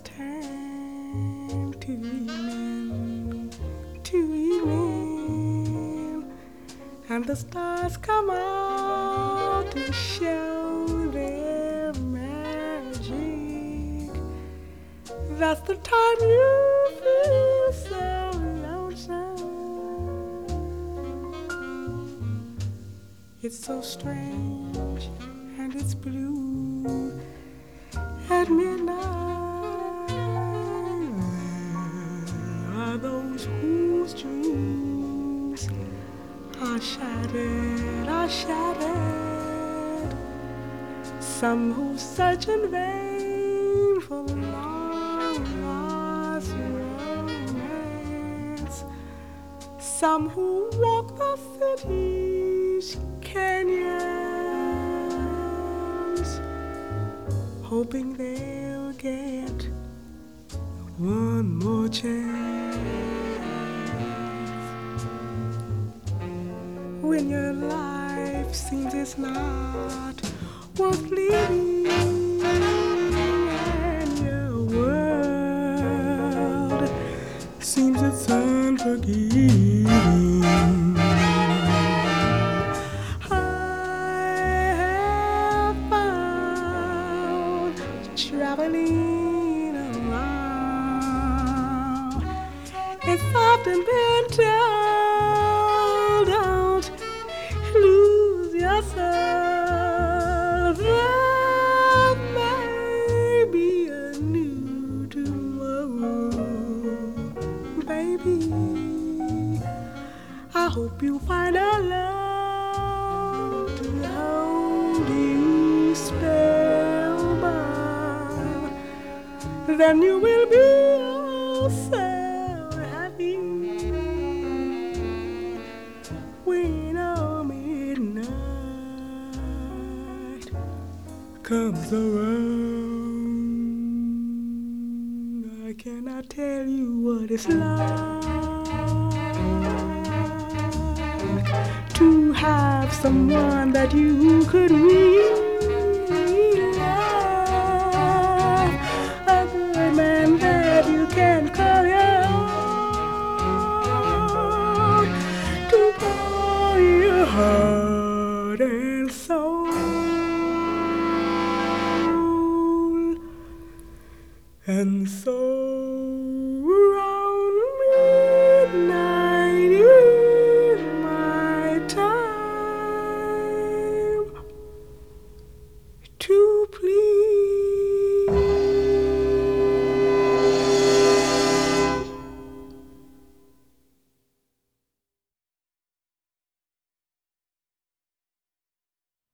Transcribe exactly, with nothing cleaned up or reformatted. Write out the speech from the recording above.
time to evening, to evening, and the stars come out to show their magic. That's the time you feel so lonesome. It's so strange and it's blue at midnight. There are those whose dreams are shattered, are shattered. Some who search in vain for long lost romance. Some who walk the city's canyons, hoping they'll get one more chance. When your life seems it's not worth living, and your world seems it's unforgiving, I have found traveling around, it's often been told, don't lose yourself. There may be a new tomorrow, baby. I hope you find a love to hold you spellbound. Then you will be oh so happy when our midnight comes around. I cannot tell you what it's like to have someone that you could reach